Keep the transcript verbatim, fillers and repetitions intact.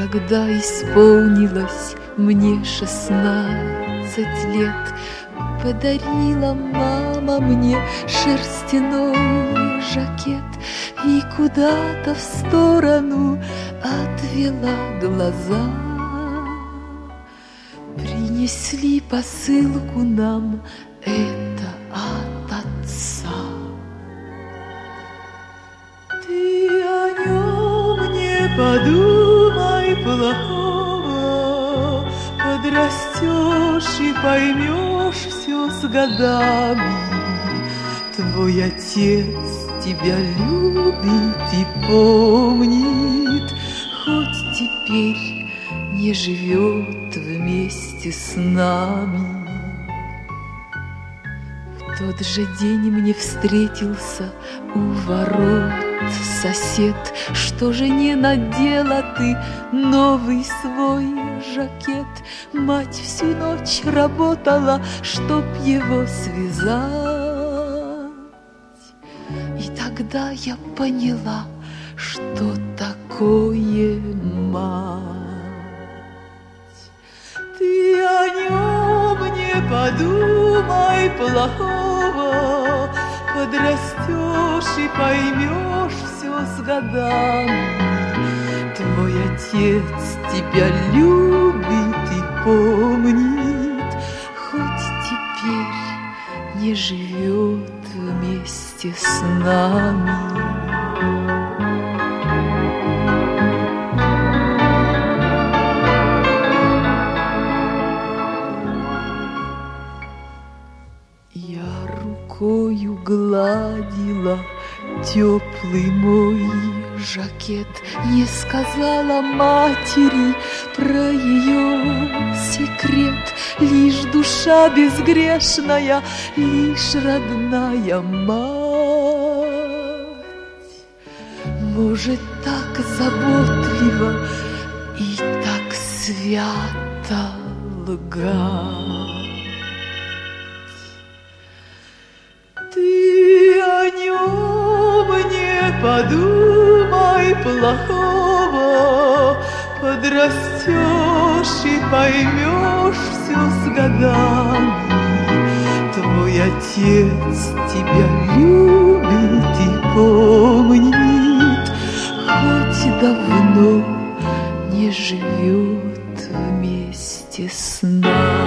Когда исполнилось мне шестнадцать лет, подарила мама мне шерстяной жакет и куда-то в сторону отвела глаза. Принесли посылку нам, это от отца. Ты о нем не подумай плохого, подрастешь и поймешь все с годами. Твой отец тебя любит и помнит, хоть теперь не живет вместе с нами. В тот же день мне встретился у ворот сосед. Что же не надела ты новый свой жакет? Мать всю ночь работала, чтоб его связать. И тогда я поняла, что такое мать. Ты о нем не подумай плохого, подрастешь и поймешь все с годами. Твой отец тебя любит и помнит, хоть теперь не живет вместе с нами. Рукою гладила теплый мой жакет, не сказала матери про ее секрет. Лишь душа безгрешная, лишь родная мать может так заботливо и так свято лгать. Ты о нем не подумай плохого, подрастешь и поймешь все с годами. Твой отец тебя любит и помнит, хоть давно не живет вместе с нами.